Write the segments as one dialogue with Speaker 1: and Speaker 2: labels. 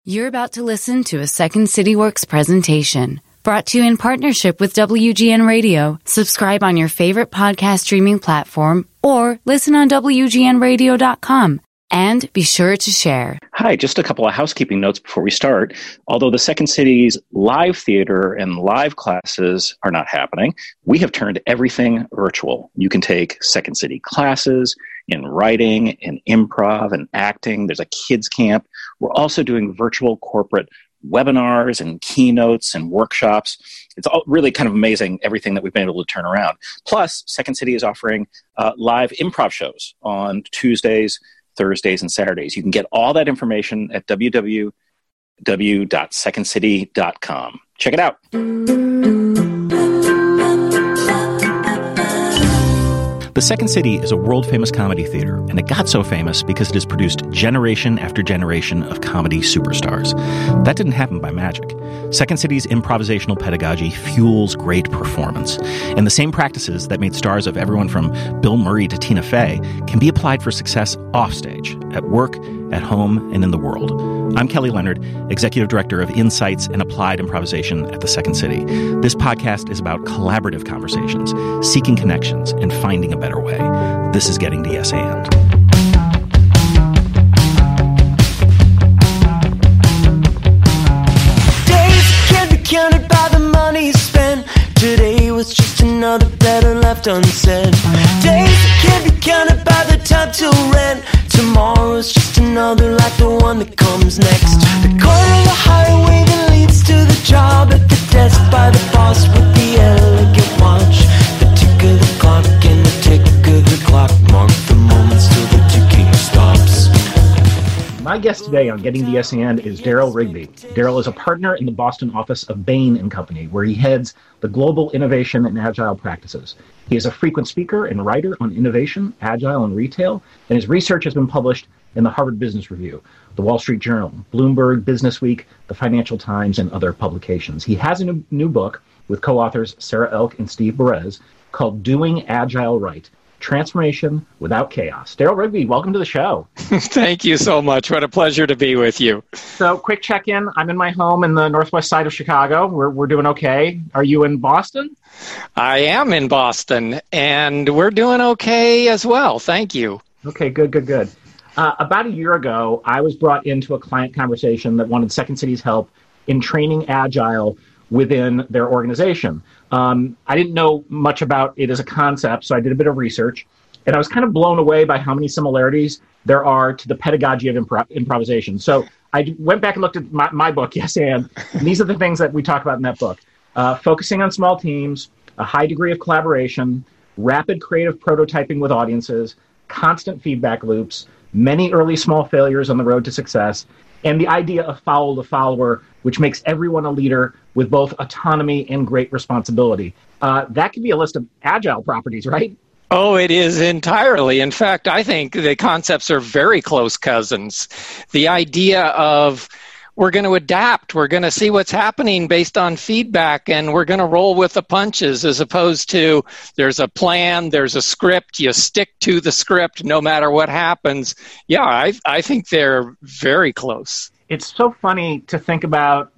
Speaker 1: You're about to listen to a Second City Works presentation brought to you in partnership with WGN Radio. Subscribe on your favorite podcast streaming platform or listen on WGNradio.com. And be sure to share.
Speaker 2: Hi, just a couple of housekeeping notes before we start. Although the Second City's live theater and live classes are not happening, we have turned everything virtual. You can take Second City classes in writing, in improv, and acting. There's a kids camp. We're also doing virtual corporate webinars and keynotes and workshops. It's all really kind of amazing, everything that we've been able to turn around. Plus, Second City is offering live improv shows on Tuesdays, Thursdays, and Saturdays. You can get all that information at www.secondcity.com. Check it out. The Second City is a world-famous comedy theater, and it got so famous because it has produced generation after generation of comedy superstars. That didn't happen by magic. Second City's improvisational pedagogy fuels great performance, and the same practices that made stars of everyone from Bill Murray to Tina Fey can be applied for success offstage, at work, at home, and in the world. I'm Kelly Leonard, Executive Director of Insights and Applied Improvisation at the Second City. This podcast is about collaborative conversations, seeking connections, and finding a better way. This is Getting to Yes And.
Speaker 3: Days can't be counted by the money spent. Today was just another letter left unsaid. Days can't be counted by the time to rent. Tomorrow's just another like the one that comes next. The corner of the highway that leads to the job, at the desk by the boss with the elegant watch. The tick of the clock and the tick of the clock mark the moments till the ticking stops.
Speaker 4: My guest today on Getting the Yes And is Daryl Rigby. Daryl is a partner in the Boston office of Bain & Company, where he heads the global innovation and agile practices. He is a frequent speaker and writer on innovation, agile, and retail, and his research has been published in the Harvard Business Review, the Wall Street Journal, Bloomberg, Business Week, the Financial Times, and other publications. He has a new book with co-authors Sarah Elk and Steve Perez called Doing Agile Right: Transformation Without Chaos. Daryl Rigby, welcome to the show.
Speaker 5: Thank you so much. What a pleasure to be with you.
Speaker 4: So, quick check-in. I'm in my home in the northwest side of Chicago. We're doing okay. Are you in Boston?
Speaker 5: I am in Boston, and we're doing okay as well. Thank you.
Speaker 4: Okay, good. About a year ago, I was brought into a client conversation that wanted Second City's help in training Agile within their organization. I didn't know much about it as a concept, so I did a bit of research, and I was kind of blown away by how many similarities there are to the pedagogy of improvisation. So I went back and looked at my book, Yes And these are the things that we talk about in that book. Focusing on small teams, a high degree of collaboration, rapid creative prototyping with audiences, constant feedback loops, many early small failures on the road to success, and the idea of follow the follower, which makes everyone a leader with both autonomy and great responsibility. That could be a list of agile properties, right?
Speaker 5: Oh, it is entirely. In fact, I think the concepts are very close cousins. The idea of we're going to adapt, we're going to see what's happening based on feedback, and we're going to roll with the punches, as opposed to there's a plan, there's a script, you stick to the script no matter what happens. Yeah, I think they're very close.
Speaker 4: It's so funny to think about,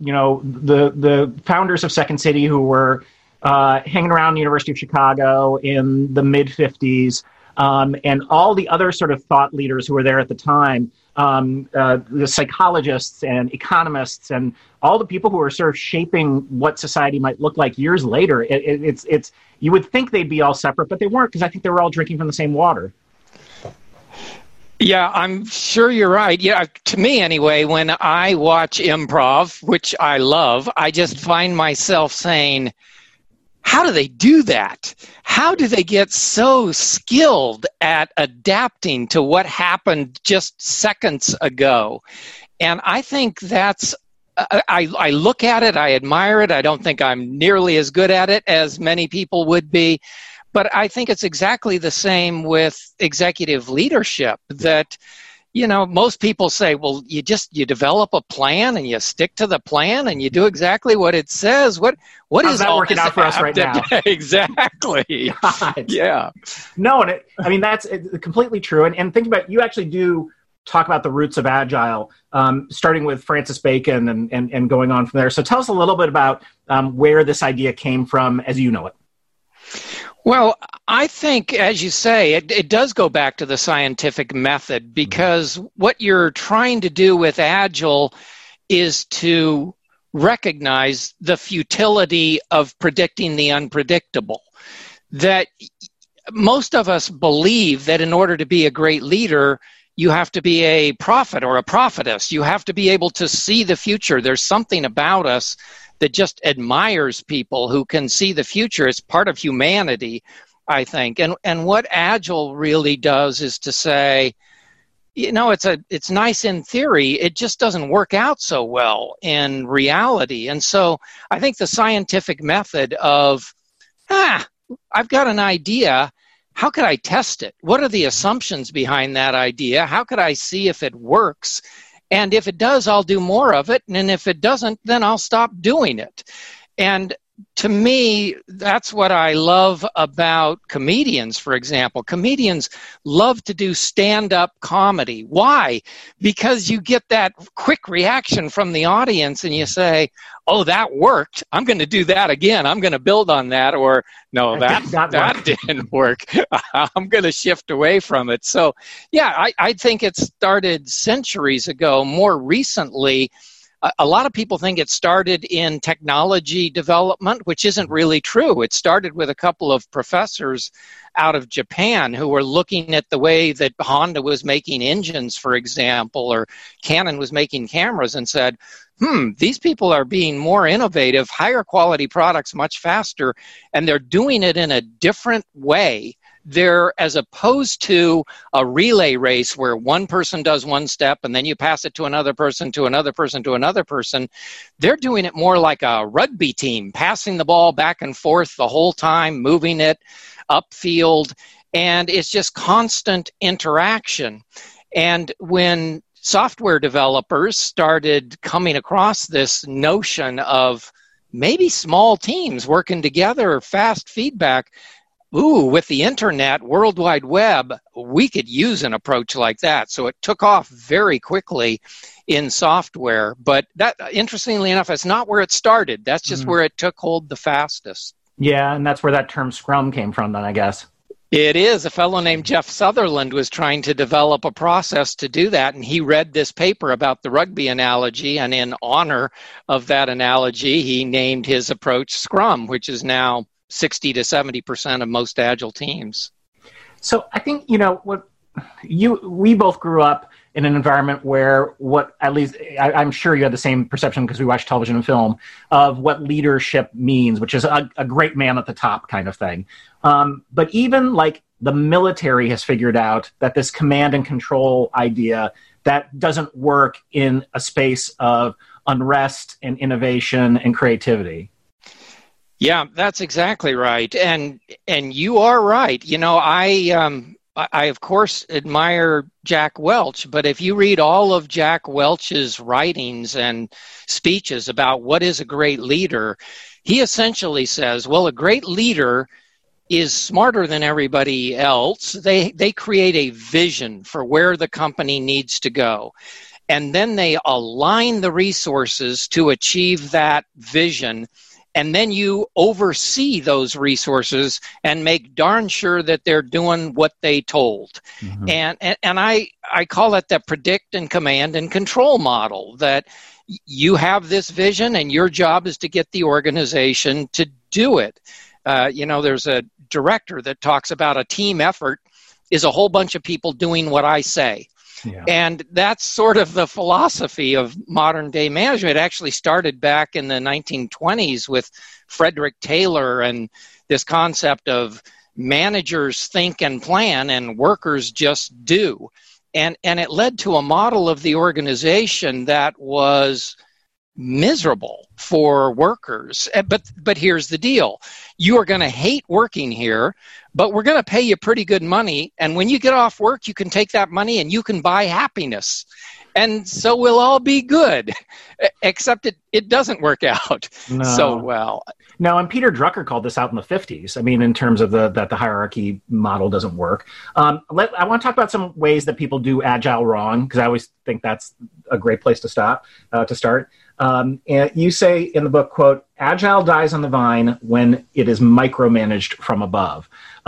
Speaker 4: the founders of Second City who were hanging around the University of Chicago in the mid-'50s, and all the other sort of thought leaders who were there at the time, the psychologists and economists and all the people who were sort of shaping what society might look like years later. It's you would think they'd be all separate, but they weren't, because I think they were all drinking from the same water.
Speaker 5: Yeah, I'm sure you're right. Yeah, to me anyway, when I watch improv, which I love, I just find myself saying, how do they do that? How do they get so skilled at adapting to what happened just seconds ago? And I think that's, I look at it, I admire it. I don't think I'm nearly as good at it as many people would be. But I think it's exactly the same with executive leadership, that, most people say, well, you develop a plan and you stick to the plan and you do exactly what it says. What
Speaker 4: How's
Speaker 5: is
Speaker 4: that
Speaker 5: all
Speaker 4: working out for us right now?
Speaker 5: Exactly.
Speaker 4: God.
Speaker 5: Yeah.
Speaker 4: No, and that's completely true. And think about it, you actually do talk about the roots of Agile, starting with Francis Bacon and going on from there. So tell us a little bit about where this idea came from as you know it.
Speaker 5: Well, I think, as you say, it does go back to the scientific method, because what you're trying to do with Agile is to recognize the futility of predicting the unpredictable. That most of us believe that in order to be a great leader, you have to be a prophet or a prophetess. You have to be able to see the future. There's something about us that just admires people who can see the future. It's part of humanity, I think. And what Agile really does is to say, it's nice in theory. It just doesn't work out so well in reality. And so I think the scientific method of, I've got an idea. How could I test it? What are the assumptions behind that idea? How could I see if it works? And if it does, I'll do more of it. And if it doesn't, then I'll stop doing it. And to me, that's what I love about comedians, for example. Comedians love to do stand-up comedy. Why? Because you get that quick reaction from the audience and you say, oh, that worked. I'm going to do that again. I'm going to build on that. Or, no, that didn't work. I'm going to shift away from it. So, yeah, I think it started centuries ago. More recently, a lot of people think it started in technology development, which isn't really true. It started with a couple of professors out of Japan who were looking at the way that Honda was making engines, for example, or Canon was making cameras, and said, these people are being more innovative, higher quality products much faster, and they're doing it in a different way. They're, as opposed to a relay race where one person does one step and then you pass it to another person, to another person, to another person, they're doing it more like a rugby team, passing the ball back and forth the whole time, moving it upfield, and it's just constant interaction. And when software developers started coming across this notion of maybe small teams working together, fast feedback, with the internet, World Wide Web, we could use an approach like that. So it took off very quickly in software. But that, interestingly enough, is not where it started. That's just where it took hold the fastest.
Speaker 4: Yeah, and that's where that term Scrum came from then, I guess.
Speaker 5: It is. A fellow named Jeff Sutherland was trying to develop a process to do that, and he read this paper about the rugby analogy, and in honor of that analogy, he named his approach Scrum, which is now 60 to 70% of most Agile teams.
Speaker 4: So I think, we both grew up in an environment where I'm sure you had the same perception because we watched television and film of what leadership means, which is a great man at the top kind of thing. But even like the military has figured out that this command and control idea that doesn't work in a space of unrest and innovation and creativity.
Speaker 5: Yeah, that's exactly right. And you are right. I of course admire Jack Welch, but if you read all of Jack Welch's writings and speeches about what is a great leader, he essentially says, well, a great leader is smarter than everybody else. They create a vision for where the company needs to go. And then they align the resources to achieve that vision. And then you oversee those resources and make darn sure that they're doing what they told. Mm-hmm. And I call it the predict and command and control model, that you have this vision and your job is to get the organization to do it. There's a director that talks about a team effort is a whole bunch of people doing what I say. Yeah. And that's sort of the philosophy of modern day management. It actually started back in the 1920s with Frederick Taylor and this concept of managers think and plan and workers just do. And it led to a model of the organization that was miserable for workers. But here's the deal. You are going to hate working here, but we're going to pay you pretty good money. And when you get off work, you can take that money and you can buy happiness. And so we'll all be good, except it doesn't work out so well.
Speaker 4: No, and Peter Drucker called this out in the 50s. I mean, in terms of that the hierarchy model doesn't work. I want to talk about some ways that people do Agile wrong, because I always think that's a great place to start. And you say in the book, quote, Agile dies on the vine when it is micromanaged from above.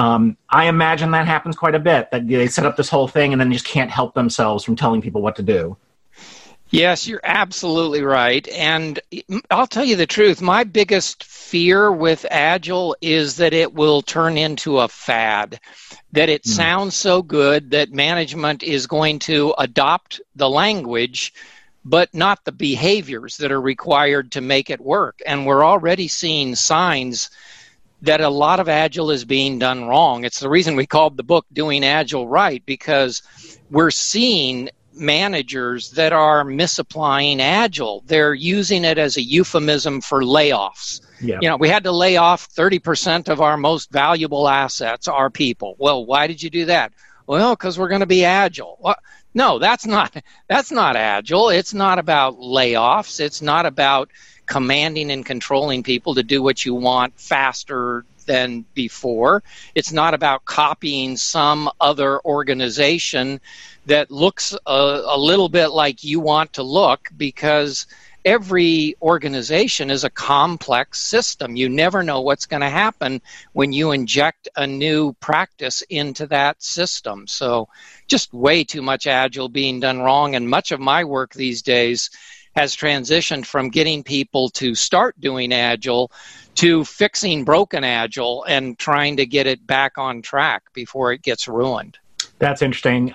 Speaker 4: I imagine that happens quite a bit, that they set up this whole thing and then just can't help themselves from telling people what to do.
Speaker 5: Yes, you're absolutely right. And I'll tell you the truth. My biggest fear with Agile is that it will turn into a fad, that it sounds so good that management is going to adopt the language, but not the behaviors that are required to make it work. And we're already seeing signs that a lot of Agile is being done wrong. It's the reason we called the book Doing Agile Right, because we're seeing managers that are misapplying Agile. They're using it as a euphemism for layoffs. Yeah. You know, we had to lay off 30% of our most valuable assets, our people. Well, why did you do that? Well, because we're going to be Agile. Well, no, that's not Agile. It's not about layoffs. It's not about commanding and controlling people to do what you want faster than before. It's not about copying some other organization that looks a little bit like you want to look, because every organization is a complex system. You never know what's going to happen when you inject a new practice into that system. So just way too much Agile being done wrong. And much of my work these days has transitioned from getting people to start doing Agile to fixing broken Agile and trying to get it back on track before it gets ruined.
Speaker 4: That's interesting.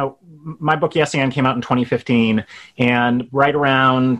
Speaker 4: My book, Yes and, came out in 2015, and right around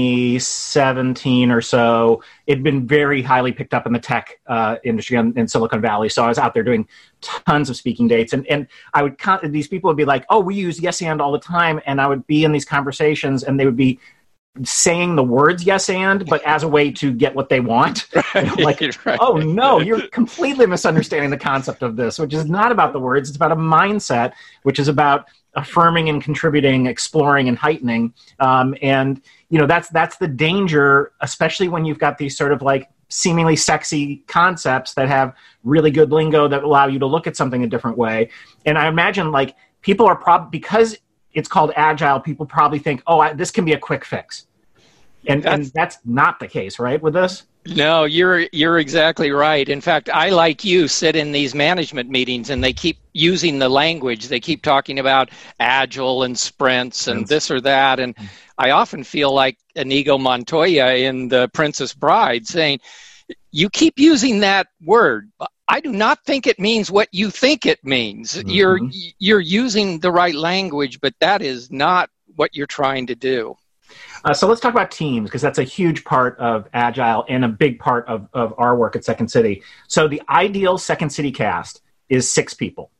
Speaker 4: 2017 or so, it'd been very highly picked up in the tech industry in Silicon Valley. So I was out there doing tons of speaking dates, and I would these people would be like, "Oh, we use Yes and all the time," and I would be in these conversations, and they would be saying the words yes and, but as a way to get what they want. Like, right. Oh no, you're completely misunderstanding the concept of this, which is not about the words. It's about a mindset, which is about affirming and contributing, exploring and heightening. And that's the danger, especially when you've got these sort of like seemingly sexy concepts that have really good lingo that allow you to look at something a different way. And I imagine like people are because it's called Agile, people probably think, this can be a quick fix. And that's not the case, right, with this?
Speaker 5: No, you're exactly right. In fact, I, like you, sit in these management meetings and they keep using the language. They keep talking about Agile and sprints and this or that. And I often feel like Inigo Montoya in The Princess Bride saying, you keep using that word. I do not think it means what you think it means. Mm-hmm. You're using the right language, but that is not what you're trying to do.
Speaker 4: So let's talk about teams, because that's a huge part of Agile and a big part of our work at Second City. So the ideal Second City cast is 6 people.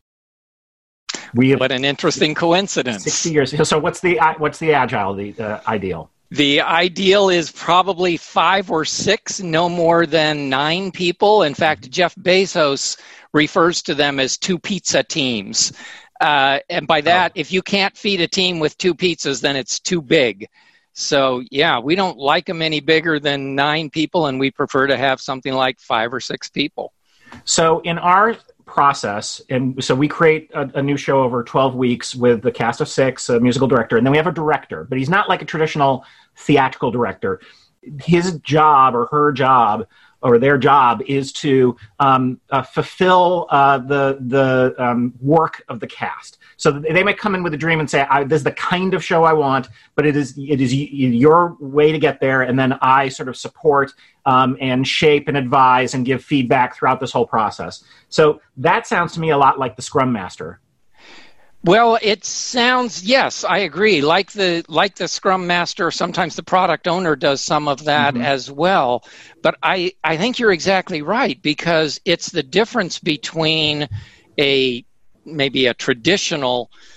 Speaker 5: What an interesting coincidence.
Speaker 4: 60 years. So what's the Agile, the ideal?
Speaker 5: The ideal is probably 5 or 6, no more than 9 people. In fact, Jeff Bezos refers to them as 2 pizza teams. And by that, if you can't feed a team with 2 pizzas, then it's too big. So, yeah, we don't like them any bigger than 9 people, and we prefer to have something like 5 or 6 people.
Speaker 4: So in our process, and so we create a new show over 12 weeks with the cast of 6, a musical director, and then we have a director, but he's not like a traditional theatrical director. His job or her job or their job is to fulfill the work of the cast. So they might come in with a dream and say, "This is the kind of show I want," but it is your way to get there, and then I sort of support and shape and advise and give feedback throughout this whole process. So that sounds to me a lot like the Scrum Master.
Speaker 5: Well, it sounds, yes, I agree. Like the Scrum Master, sometimes the product owner does some of that as well. But I think you're exactly right, because it's the difference between maybe a traditional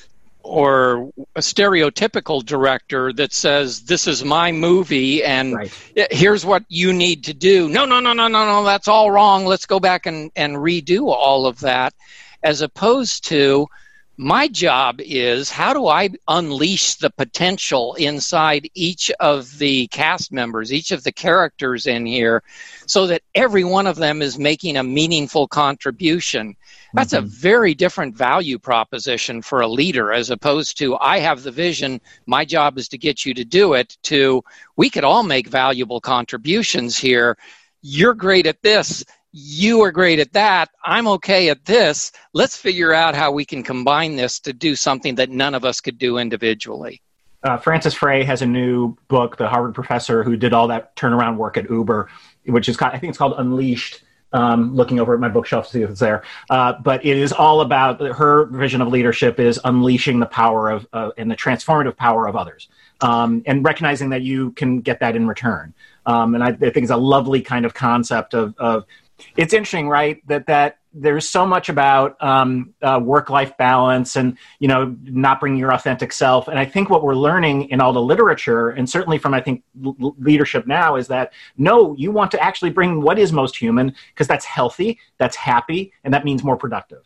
Speaker 5: or a stereotypical director that says, this is my movie and here's what you need to do. No, that's all wrong. Let's go back and redo all of that. As opposed to, my job is, how do I unleash the potential inside each of the cast members, each of the characters in here, so that every one of them is making a meaningful contribution? That's a very different value proposition for a leader, as opposed to, I have the vision, my job is to get you to do it, to, we could all make valuable contributions here. You're great at this. You are great at that. I'm okay at this. Let's figure out how we can combine this to do something that none of us could do individually.
Speaker 4: Francis Frey has a new book, the Harvard professor who did all that turnaround work at Uber, which is, I think it's called Unleashed. Looking over at my bookshelf to see if it's there. But it is all about, her vision of leadership is unleashing the power of and the transformative power of others, and recognizing that you can get that in return. And I think it's a lovely kind of concept of it's interesting, right, that there's so much about work-life balance and, not bringing your authentic self. And I think what we're learning in all the literature, and certainly from, I think, leadership now, is that, no, you want to actually bring what is most human, because that's healthy, that's happy, and that means more productive.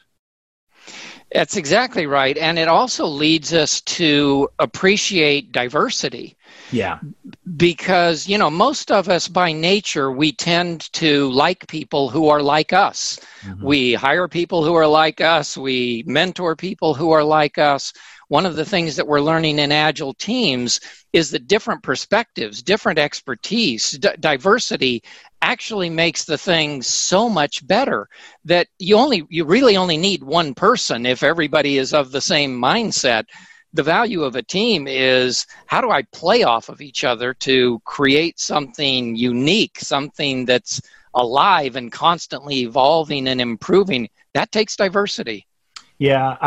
Speaker 5: That's exactly right. And it also leads us to appreciate diversity.
Speaker 4: Yeah.
Speaker 5: Because, most of us by nature, we tend to like people who are like us. Mm-hmm. We hire people who are like us. We mentor people who are like us. One of the things that we're learning in Agile teams is that different perspectives, different expertise, diversity actually makes the thing so much better that you really only need one person if everybody is of the same mindset. The value of a team is, how do I play off of each other to create something unique, something that's alive and constantly evolving and improving? That takes diversity.
Speaker 4: Yeah,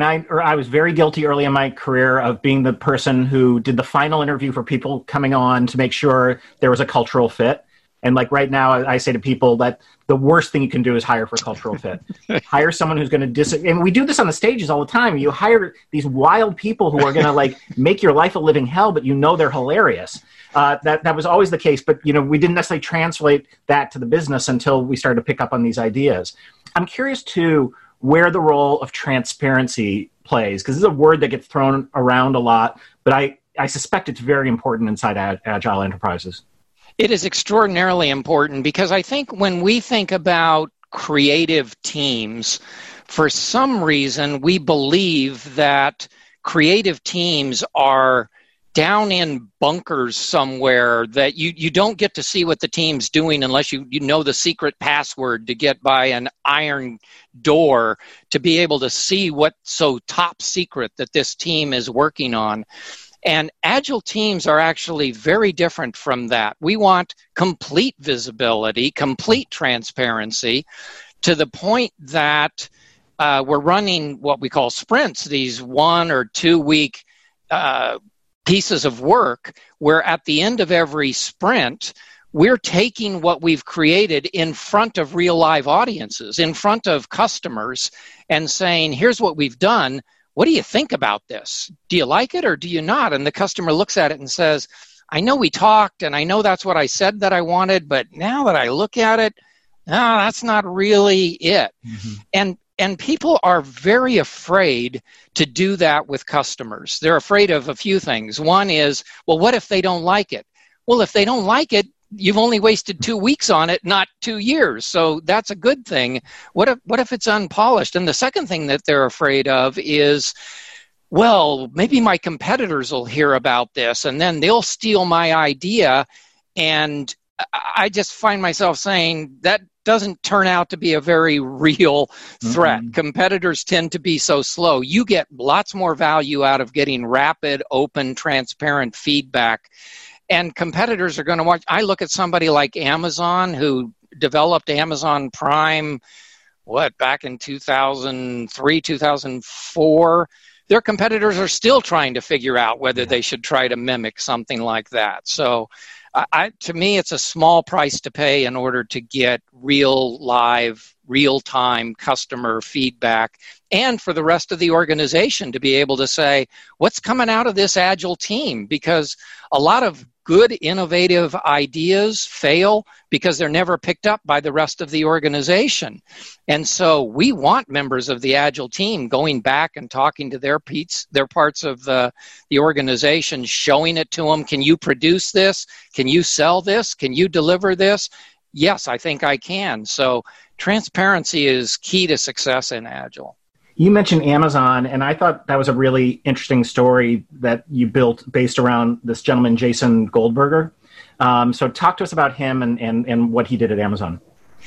Speaker 4: I was very guilty early in my career of being the person who did the final interview for people coming on to make sure there was a cultural fit. And like right now, I say to people that the worst thing you can do is hire for cultural fit. Hire someone who's going to and we do this on the stages all the time. You hire these wild people who are going to make your life a living hell, but they're hilarious. That was always the case, but we didn't necessarily translate that to the business until we started to pick up on these ideas. I'm curious too where the role of transparency plays, because this is a word that gets thrown around a lot, but I suspect it's very important inside Agile enterprises.
Speaker 5: It is extraordinarily important, because I think when we think about creative teams, for some reason we believe that creative teams are down in bunkers somewhere, that you don't get to see what the team's doing unless you know the secret password to get by an iron door to be able to see what's so top secret that this team is working on. And Agile teams are actually very different from that. We want complete visibility, complete transparency, to the point that we're running what we call sprints, these 1 or 2 week pieces of work, where at the end of every sprint, we're taking what we've created in front of real live audiences, in front of customers, and saying, here's what we've done. What do you think about this? Do you like it or do you not? And the customer looks at it and says, I know we talked and I know that's what I said that I wanted, but now that I look at it, no, that's not really it. Mm-hmm. And people are very afraid to do that with customers. They're afraid of a few things. One is, well, what if they don't like it? Well, if they don't like it, you've only wasted 2 weeks on it, not 2 years. So that's a good thing. What if it's unpolished? And the second thing that they're afraid of is, well, maybe my competitors will hear about this and then they'll steal my idea. And I just find myself saying that doesn't turn out to be a very real threat. Mm-hmm. Competitors tend to be so slow. You get lots more value out of getting rapid, open, transparent feedback. And competitors are going to watch. I look at somebody like Amazon, who developed Amazon Prime, back in 2003, 2004. Their competitors are still trying to figure out whether they should try to mimic something like that. So to me, it's a small price to pay in order to get real, live, real-time customer feedback, and for the rest of the organization to be able to say, what's coming out of this Agile team? Because a lot of good, innovative ideas fail because they're never picked up by the rest of the organization. And so we want members of the Agile team going back and talking to their parts of the organization, showing it to them. Can you produce this? Can you sell this? Can you deliver this? Yes, I think I can. So transparency is key to success in Agile.
Speaker 4: You mentioned Amazon, and I thought that was a really interesting story that you built based around this gentleman, Jason Goldberger. So talk to us about him and what he did at Amazon.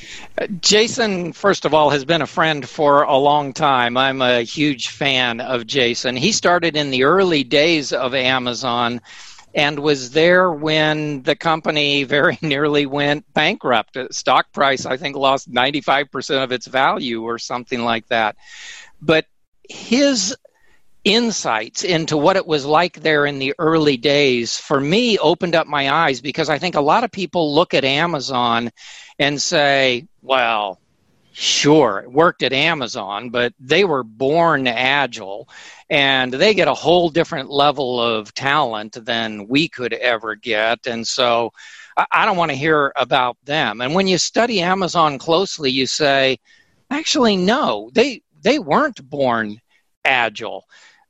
Speaker 5: Jason, first of all, has been a friend for a long time. I'm a huge fan of Jason. He started in the early days of Amazon and was there when the company very nearly went bankrupt. Stock price, I think, lost 95% of its value or something like that. But his insights into what it was like there in the early days, for me, opened up my eyes, because I think a lot of people look at Amazon and say, well, sure, it worked at Amazon, but they were born Agile, and they get a whole different level of talent than we could ever get. And so I don't want to hear about them. And when you study Amazon closely, you say, actually, no, they weren't born Agile.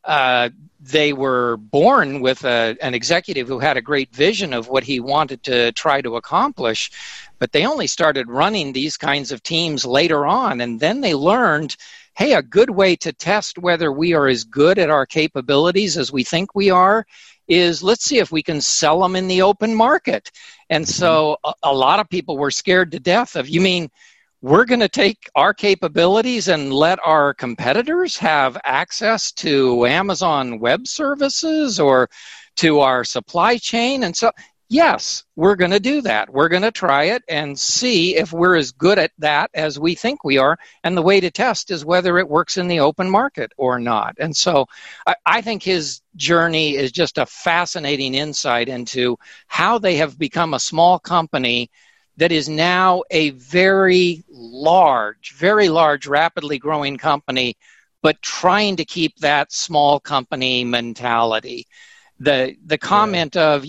Speaker 5: They were born with an executive who had a great vision of what he wanted to try to accomplish, but they only started running these kinds of teams later on, and then they learned, hey, a good way to test whether we are as good at our capabilities as we think we are is let's see if we can sell them in the open market. And so a lot of people were scared to death of, you mean we're going to take our capabilities and let our competitors have access to Amazon Web Services or to our supply chain? And so, yes, we're going to do that. We're going to try it and see if we're as good at that as we think we are. And the way to test is whether it works in the open market or not. And so I think his journey is just a fascinating insight into how they have become a small company that is now a very large, rapidly growing company, but trying to keep that small company mentality. The comment of,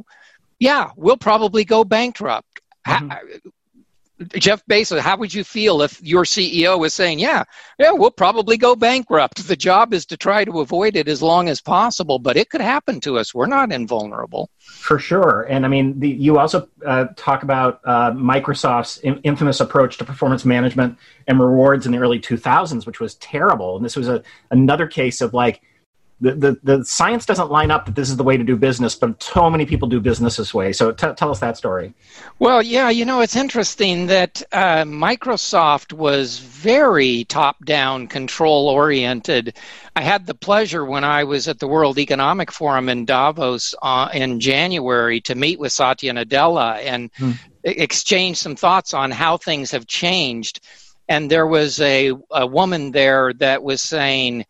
Speaker 5: we'll probably go bankrupt. Mm-hmm. Jeff Bezos, how would you feel if your CEO was saying, yeah, we'll probably go bankrupt. The job is to try to avoid it as long as possible, but it could happen to us. We're not invulnerable.
Speaker 4: For sure. And I mean, you also talk about Microsoft's infamous approach to performance management and rewards in the early 2000s, which was terrible. And this was another case of like, the science doesn't line up that this is the way to do business, but so many people do business this way. So tell us that story.
Speaker 5: Well, yeah, it's interesting that Microsoft was very top-down, control-oriented. I had the pleasure when I was at the World Economic Forum in Davos in January to meet with Satya Nadella and exchange some thoughts on how things have changed. And there was a woman there that was saying,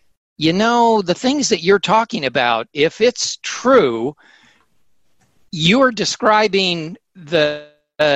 Speaker 5: the things that you're talking about, if it's true, you're describing the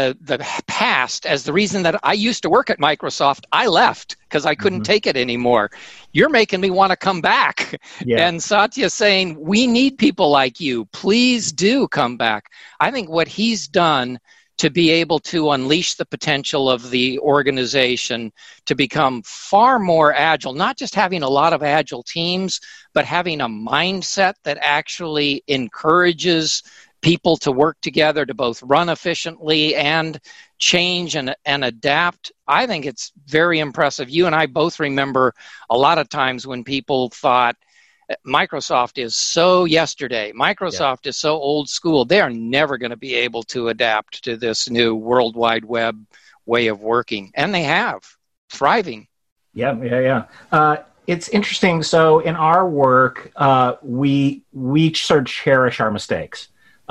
Speaker 5: past as the reason that I used to work at Microsoft. I left because I couldn't take it anymore. You're making me want to come back. Yeah. And Satya's saying, we need people like you. Please do come back. I think what he's done to be able to unleash the potential of the organization to become far more agile, not just having a lot of agile teams, but having a mindset that actually encourages people to work together to both run efficiently and change and adapt. I think it's very impressive. You and I both remember a lot of times when people thought, Microsoft is so yesterday. Microsoft is so old school. They are never going to be able to adapt to this new World Wide Web way of working. And they have. Thriving.
Speaker 4: Yeah. It's interesting. So in our work, we sort of cherish our mistakes.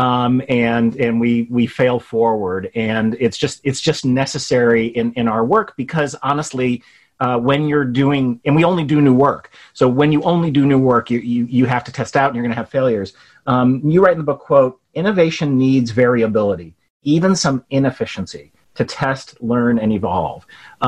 Speaker 4: And we fail forward. And it's just necessary in our work because honestly, when you're doing, and we only do new work. So when you only do new work, you have to test out and you're going to have failures. You write in the book, quote, innovation needs variability, even some inefficiency, to test, learn, and evolve.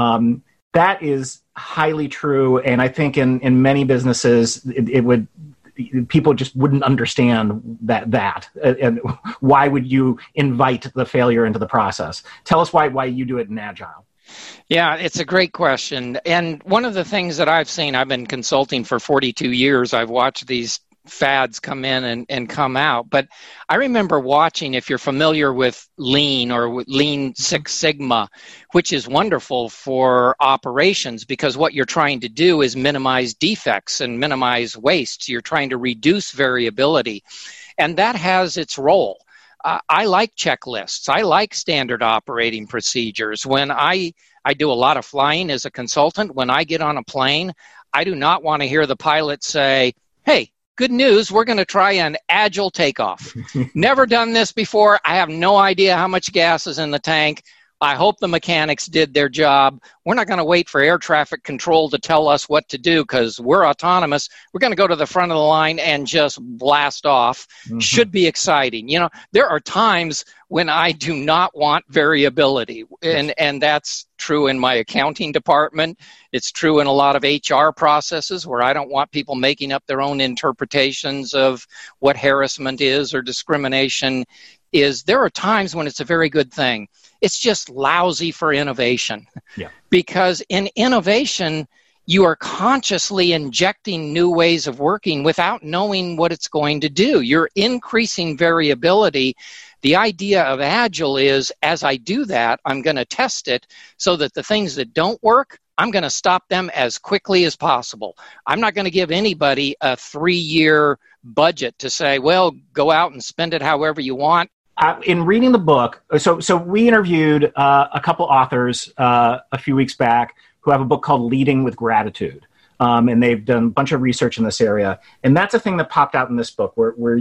Speaker 4: That is highly true, and I think in many businesses it would. People just wouldn't understand that. And why would you invite the failure into the process? Tell us why you do it in Agile.
Speaker 5: Yeah, it's a great question. And one of the things that I've seen, I've been consulting for 42 years. I've watched these fads come in and come out. But I remember watching, if you're familiar with Lean or with Lean Six Sigma, which is wonderful for operations because what you're trying to do is minimize defects and minimize waste. You're trying to reduce variability. And that has its role. I like checklists. I like standard operating procedures. When I do a lot of flying as a consultant, when I get on a plane, I do not want to hear the pilot say, hey, good news, we're going to try an agile takeoff. Never done this before. I have no idea how much gas is in the tank. I hope the mechanics did their job. We're not going to wait for air traffic control to tell us what to do because we're autonomous. We're going to go to the front of the line and just blast off. Mm-hmm. Should be exciting. You know, there are times when I do not want variability, and that's true in my accounting department. It's true in a lot of HR processes where I don't want people making up their own interpretations of what harassment is or discrimination is. There are times when it's a very good thing. It's just lousy for innovation. Yeah. Because in innovation, you are consciously injecting new ways of working without knowing what it's going to do. You're increasing variability. The idea of Agile is, as I do that, I'm going to test it so that the things that don't work, I'm going to stop them as quickly as possible. I'm not going to give anybody a 3-year budget to say, well, go out and spend it however you want.
Speaker 4: In reading the book, so we interviewed a couple authors a few weeks back who have a book called Leading with Gratitude. And they've done a bunch of research in this area. And that's a thing that popped out in this book where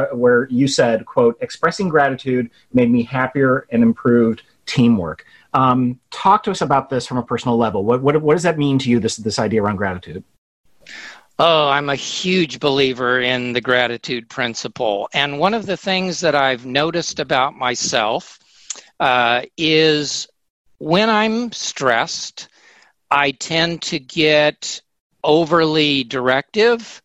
Speaker 4: you said, quote, expressing gratitude made me happier and improved teamwork. Talk to us about this from a personal level. What does that mean to you, this idea around gratitude?
Speaker 5: Oh, I'm a huge believer in the gratitude principle. And one of the things that I've noticed about myself is when I'm stressed, I tend to get overly directive,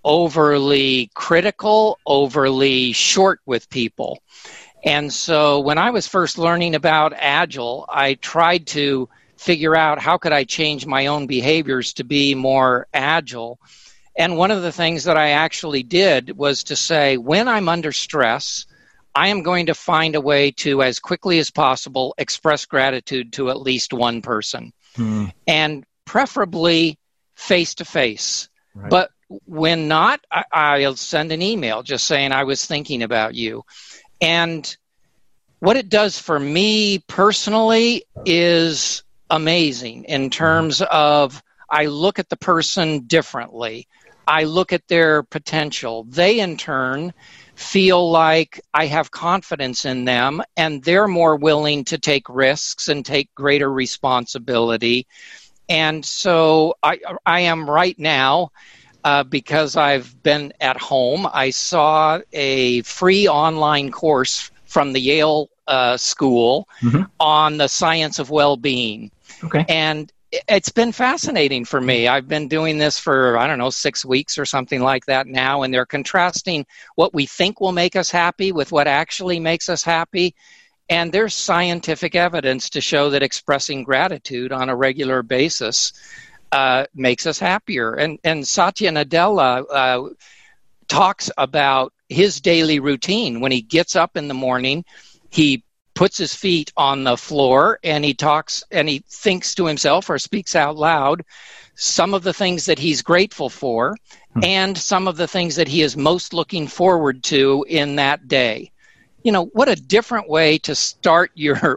Speaker 5: overly critical, overly short with people. And so when I was first learning about Agile, I tried to figure out how could I change my own behaviors to be more agile. And one of the things that I actually did was to say, when I'm under stress, I am going to find a way to, as quickly as possible, express gratitude to at least one person. And preferably face-to-face. Right. But when not, I'll send an email just saying I was thinking about you. And what it does for me personally is amazing in terms of I look at the person differently. I look at their potential. They, in turn, feel like I have confidence in them, and they're more willing to take risks and take greater responsibility. And so I am right now, because I've been at home, I saw a free online course from the Yale School on the science of well-being. Okay. And it's been fascinating for me. I've been doing this for, 6 weeks or something like that now, and they're contrasting what we think will make us happy with what actually makes us happy. And there's scientific evidence to show that expressing gratitude on a regular basis makes us happier. And Satya Nadella talks about his daily routine. When he gets up in the morning, he puts his feet on the floor and he talks and he thinks to himself or speaks out loud some of the things that he's grateful for and some of the things that he is most looking forward to in that day. What a different way to start your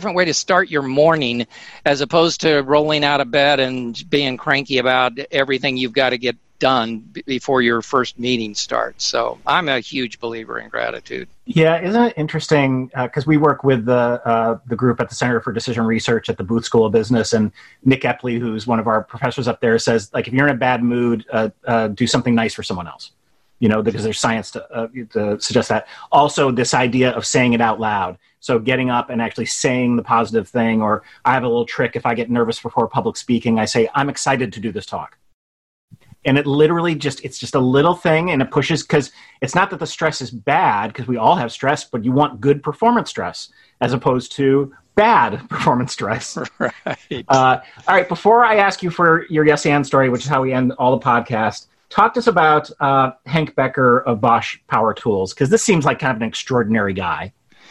Speaker 5: morning as opposed to rolling out of bed and being cranky about everything you've got to get done before your first meeting starts. So I'm a huge believer in gratitude.
Speaker 4: Yeah, isn't it interesting? Because we work with the group at the Center for Decision Research at the Booth School of Business, and Nick Epley, who's one of our professors up there, says, like, if you're in a bad mood, do something nice for someone else. because there's science to suggest that. Also, this idea of saying it out loud. So getting up and actually saying the positive thing, or I have a little trick. If I get nervous before public speaking, I say, I'm excited to do this talk. And it literally it's just a little thing, and it pushes, because it's not that the stress is bad, because we all have stress, but you want good performance stress as opposed to bad performance stress.
Speaker 5: Right.
Speaker 4: All right. Before I ask you for your yes and story, which is how we end all the podcast, talk to us about Henk Becker of Bosch Power Tools, because this seems like kind of an extraordinary guy.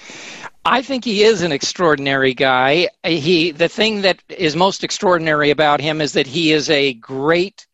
Speaker 5: I think he is an extraordinary guy. The thing that is most extraordinary about him is that he is a great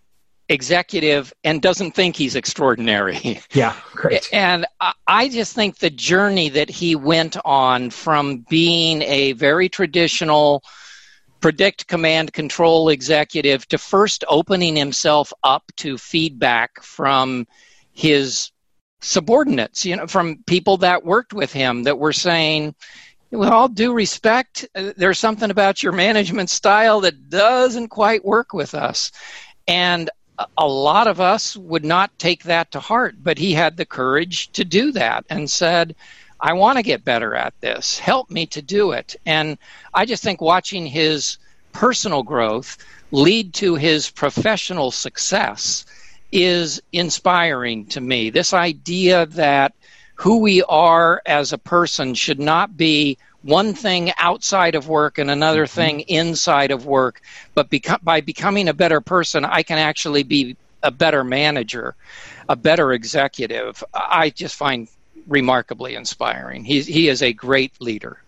Speaker 5: executive and doesn't think he's extraordinary.
Speaker 4: Yeah, great.
Speaker 5: And I just think the journey that he went on from being a very traditional predict, command, control executive to first opening himself up to feedback from his subordinates, from people that worked with him that were saying, with all due respect, there's something about your management style that doesn't quite work with us. And a lot of us would not take that to heart, but he had the courage to do that and said, I want to get better at this. Help me to do it. And I just think watching his personal growth lead to his professional success is inspiring to me. This idea that who we are as a person should not be one thing outside of work and another thing inside of work, but by becoming a better person, I can actually be a better manager, a better executive. I just find remarkably inspiring. He is a great leader.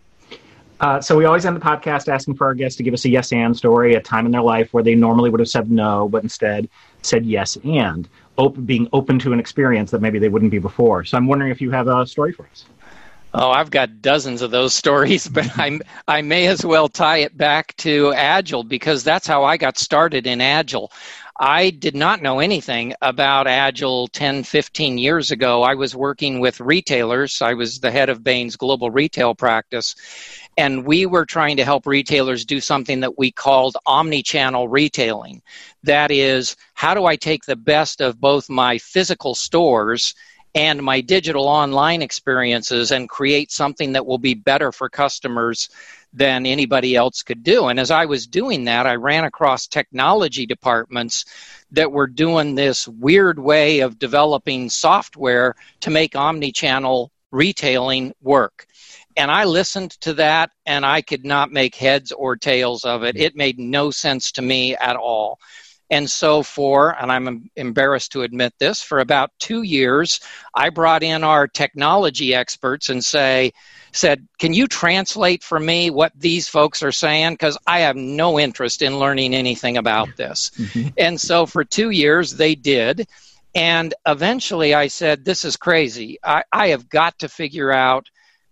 Speaker 4: So we always end the podcast asking for our guests to give us a yes and story, a time in their life where they normally would have said no, but instead said yes and, being open to an experience that maybe they wouldn't be before. So I'm wondering if you have a story for us.
Speaker 5: Oh, I've got dozens of those stories, but I may as well tie it back to Agile, because that's how I got started in Agile. I did not know anything about Agile 10, 15 years ago. I was working with retailers. I was the head of Bain's global retail practice, and we were trying to help retailers do something that we called omni-channel retailing. That is, how do I take the best of both my physical stores and my digital online experiences and create something that will be better for customers than anybody else could do? And as I was doing that, I ran across technology departments that were doing this weird way of developing software to make omni-channel retailing work. And I listened to that, and I could not make heads or tails of it. It made no sense to me at all. And so and I'm embarrassed to admit this, for about 2 years, I brought in our technology experts and said, can you translate for me what these folks are saying? Because I have no interest in learning anything about this. Mm-hmm. And so for 2 years, they did. And eventually I said, this is crazy. I have got to figure out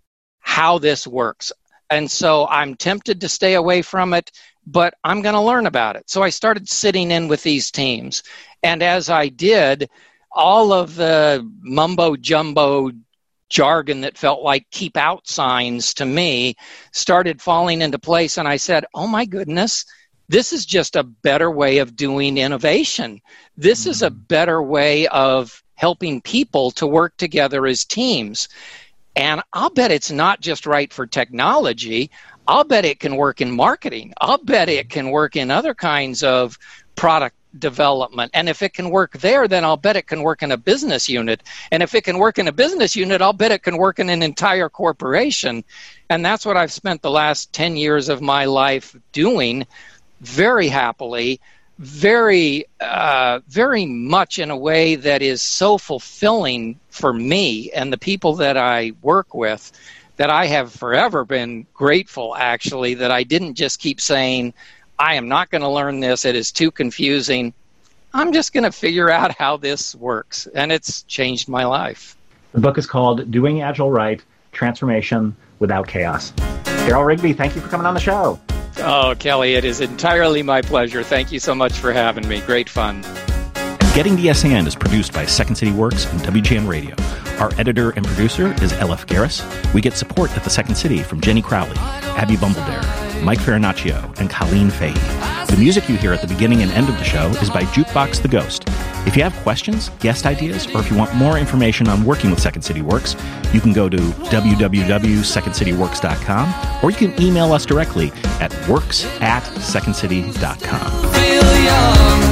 Speaker 5: how this works. And so I'm tempted to stay away from it, but I'm going to learn about it. So I started sitting in with these teams. And as I did, all of the mumbo-jumbo jargon that felt like keep out signs to me started falling into place. And I said, oh my goodness, this is just a better way of doing innovation. This is a better way of helping people to work together as teams. And I'll bet it's not just right for technology. I'll bet it can work in marketing. I'll bet it can work in other kinds of product development. And if it can work there, then I'll bet it can work in a business unit. And if it can work in a business unit, I'll bet it can work in an entire corporation. And that's what I've spent the last 10 years of my life doing, very happily, very much in a way that is so fulfilling for me and the people that I work with, that I have forever been grateful, actually, that I didn't just keep saying, I am not going to learn this, it is too confusing. I'm just going to figure out how this works. And it's changed my life.
Speaker 4: The book is called Doing Agile Right, Transformation Without Chaos. Darryl Rigby, thank you for coming on the show.
Speaker 5: Oh, Kelly, it is entirely my pleasure. Thank you so much for having me. Great fun.
Speaker 2: Getting the Yes And is produced by Second City Works and WGN Radio. Our editor and producer is LF Garris. We get support at the Second City from Jenny Crowley, Abby Bumbledare, Mike Farinaccio, and Colleen Fahey. The music you hear at the beginning and end of the show is by Jukebox the Ghost. If you have questions, guest ideas, or if you want more information on working with Second City Works, you can go to www.secondcityworks.com, or you can email us directly at works@secondcity.com.
Speaker 3: Feel young.